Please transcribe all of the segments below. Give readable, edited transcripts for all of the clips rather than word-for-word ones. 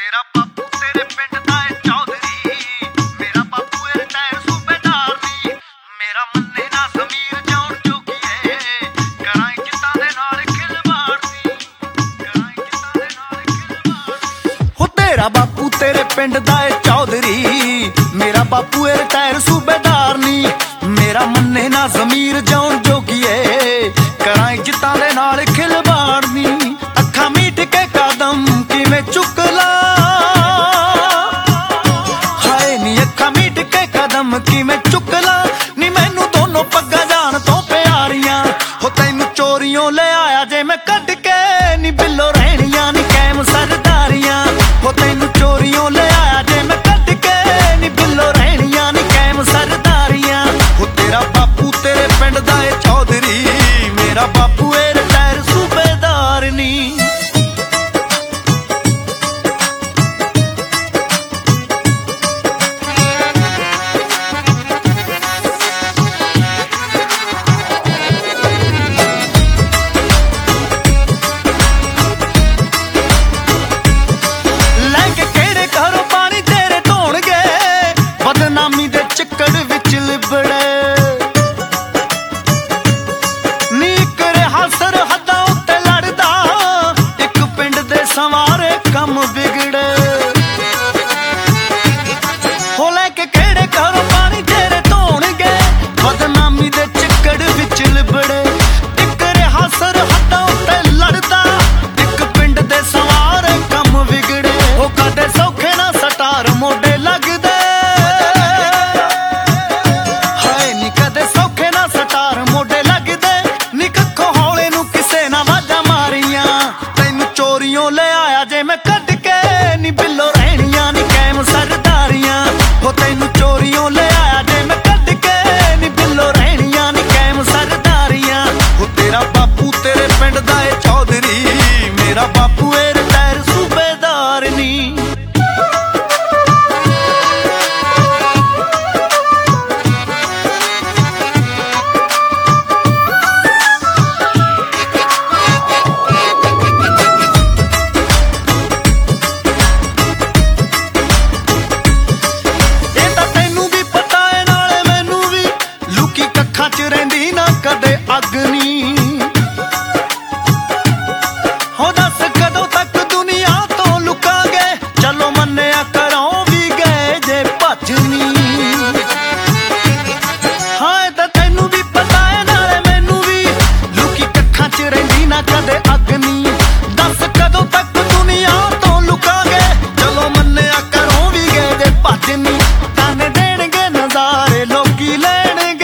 ਮੇਰਾ ਬਾਪੂ ਤੇਰੇ ਪਿੰਡ ਦਾ ਏ ਚੌਧਰੀ, ਮੇਰਾ ਬਾਪੂ ਏ ਰਿਟਾਇਰ ਸੂਬੇਦਾਰ ਨੀ। ਮੇਰਾ ਮੰਨੇ ਨਾ ਜ਼ਮੀਰ ਜਾਉਣ ਜੋਗੀਏ, ਕਰਾਂ ਇੱਜ਼ਤਾਂ ਦੇ ਨਾਲ ਖਿਲਵਾੜ ਨੀ, ਕਰਾਂ ਇੱਜ਼ਤਾਂ ਦੇ ਨਾਲ ਖਿਲਵਾੜ। ਹੋ ਤੇਰਾ ਬਾਪੂ ਤੇਰੇ ਪਿੰਡ ਦਾ ਏ ਚੌਧਰੀ, ਮੇਰਾ ਬਾਪੂ ਏ ਰਿਟਾਇਰ ਸੂਬੇਦਾਰ ਨੀ। ਮੇਰਾ ਮੰਨੇ ਨਾ ਜ਼ਮੀਰ ਜਾਉਣ ਜੋਗੀਏ, ਕਰਾਂ ਇੱਜ਼ਤਾਂ ਦੇ ਨਾਲ ਖਿਲਵਾੜ ਨੀ। ਅੱਖਾਂ ਮੀਟ ਕੇ ਕਦਮ ਕਿਵੇਂ ਚੁੱਕ ਲਾ, ਹਾਏ ਨੀ ਅੱਖਾਂ ਮੀਟ ਕੇ ਕਦਮ ਕਿਵੇਂ ਚੁੱਕ ਲਾ ਨੀ। ਮੈਨੂੰ ਦੋਨੋਂ ਪੱਗਾਂ ਜਾਣ ਤੋਂ ਪਿਆਰੀਆਂ, ਹੋ ਤੈਨੂੰ ਚੋਰੀਆਂ ਲੈ ਆਇਆ ਜੇ ਮੈਂ ਕੱਢ ਕੇ ਨੀ। ਬਿੱਲੋ ਰਹਿਣੀਆਂ ਨੀ ਕੈਮ ਸਰਦਾਰੀਆਂ, ਹੋ ਤੈਨੂੰ ਚੋਰੀਆਂ ਲੈ ਆਇਆ ਜੇ ਮੈਂ ਕੱਢ ਕੇ ਨੀ। ਬਿੱਲੋ ਰਹਿਣੀਆਂ ਨੀ ਕੈਮ ਸਰਦਾਰੀਆਂ। ਹੋ ਤੇਰਾ ਬਾਪੂ ਤੇਰੇ ਪਿੰਡ ਦਾ ਏ ਚੌਧਰੀ, ਮੇਰਾ ਬਾਪੂ ਏ ਰਿਟਾਇਰ ਸੂਬੇਦਾਰ ਨੀ। ਬਦਨਾਮੀ ਦੇ ਚੱਕਰ ਵਿੱਚ ਲਿਬੜੇ ਨੀ, ਇੱਕ ਰਿਹਾ ਸਰਹੱਦਾਂ ਉੱਤੇ ਲੜਦਾ, ਇੱਕ ਪਿੰਡ ਦੇ ਸਵਾਰੇ ਕੰਮ ਵਿਗੜੇ। ਹੋ ਲੈ ਕੇ ਕਿਹੜੇ ਘਰੋਂ ਪਾਣੀ ਤੇਰੇ ਧੋਣਗੇ, ਬਦਨਾਮੀ ਦੇ ਚੱਕਰ ਵਿੱਚ ਲਿਬੜੇ। ਇੱਕ ਰਿਹਾ ਸਰਹੱਦਾਂ ਉੱਤੇ ਲੜਦਾ, ਇੱਕ ਪਿੰਡ ਦੇ ਸਵਾਰੇ ਕੰਮ ਵਿਗੜੇ। ਉਹ ਕਦੇ ਸੌਖੇ ਨਾ ਸਟਾਰ ਮੋਢੇ ਲੱਗਦੇ, ਮੋਢੇ ਲੱਗਦੇ ਨੀ। ਕੱਖੋਂ ਹੌਲੇ ਨੂੰ ਕਿਸੇ ਨਾ ਵਾਜਾਂ ਮਾਰੀਆਂ, ਤੈਨੂੰ ਚੋਰੀਆਂ ਲੈ ਆਇਆ ਜੇ ਮੈਂ ਕੱਢ ਕੇ ਨੀ। ਬਿੱਲੋ ਰਹਿਣੀਆਂ ਨੀ ਕੈਮ ਸਰਦਾਰੀਆਂ, ਹੋ ਤੈਨੂੰ ਚੋਰੀਆਂ ਲੈ ਆਇਆ ਜੇ ਮੈਂ ਕੱਢ ਕੇ ਨੀ। ਬਿੱਲੋ ਰਹਿਣੀਆਂ ਨੀ ਕੈਮ ਸਰਦਾਰੀਆਂ। ਹੋ ਤੇਰਾ ਬਾਪੂ ਤੇਰੇ ਪਿੰਡ ਦਾ ਏ ਚੌਧਰੀ, ਮੇਰਾ ਬਾਪੂ ਏ ਰਿਟਾਇਰ ਸੂਬੇਦਾਰ ਨੀ। ਚ ਰਹਿੰਦੀ ਨਾ ਕਦੇ ਅੱਗ ਨੀ, ਹੋ ਦੱਸ ਕਦੋਂ ਤੱਕ ਦੁਨੀਆ ਤੋਂ ਲੁਕਾਂਗੇ। ਚਲੋ ਮੰਨਿਆ ਕਰੋ ਵੀ ਗਏ ਜੇ ਭੱਜ ਨੀ। ਹਾਂ ਇਹ ਤਾਂ ਤੈਨੂੰ ਵੀ ਪਤਾ ਏ ਨਾਲੇ ਮੈਨੂੰ ਵੀ, ਲੁਕੀ ਕੱਖਾਂ ਚ ਰਹਿੰਦੀ ਨਾ ਕਦੇ ਅੱਗ ਨੀ। ਦੱਸ ਕਦੋਂ ਤੱਕ ਦੁਨੀਆ ਤੋਂ ਲੁਕਾਂਗੇ, ਚਲੋ ਮੰਨਿਆ ਕਰੋ ਵੀ ਗਏ ਜੇ ਭੱਜ ਨੀ। ਤਾਨੇ ਦੇਣਗੇ ਨਜ਼ਾਰੇ ਲੋਕੀ ਲੈਣਗੇ,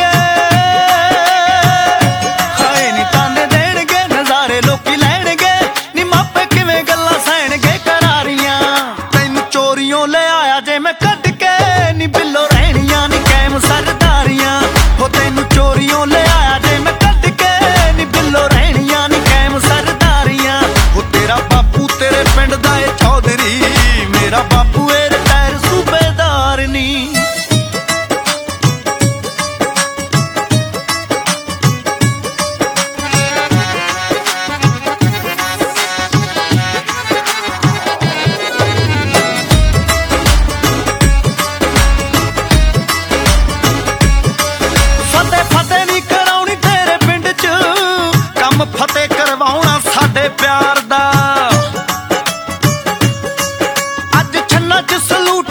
ਲੋਕੀ ਲੈਣਗੇ ਨੀ। ਮਾਪੇ ਕਿਵੇਂ ਗੱਲਾਂ ਸਹਿਣਗੇ ਕਰਾਰੀਆਂ, ਤੈਨੂੰ ਚੋਰੀਆਂ ਲੈ ਆਇਆ ਜੇ ਮੈਂ ਕੱਢ ਕੇ ਨੀ। ਬਿੱਲੋ ਰਹਿਣੀਆਂ ਨੀ ਕੈਮ ਸਰਦਾਰੀਆਂ, ਹੋ ਤੈਨੂੰ ਚੋਰੀਆਂ ਲੈ ਆਇਆ ਜੇ ਮੈਂ ਕੱਢ ਕੇ ਨੀ। ਬਿੱਲੋ ਰਹਿਣੀਆਂ ਨੀ ਕੈਮ ਸਰਦਾਰੀਆਂ। ਹੋ ਤੇਰਾ ਬਾਪੂ ਤੇਰੇ ਪਿੰਡ ਦਾ ਏ ਚੌਧਰੀ, ਮੇਰਾ ਬਾਪੂ ਏ ਰਿਟਾਇਰ ਸੂਬੇਦਾਰ ਨੀ। ਫਤਿਹ ਕਰਵਾਉਣਾ ਸਾਡੇ ਪਿਆਰ ਦਾ, ਅੱਜ ਛੰਨਾ ਚ ਸਲੂਟ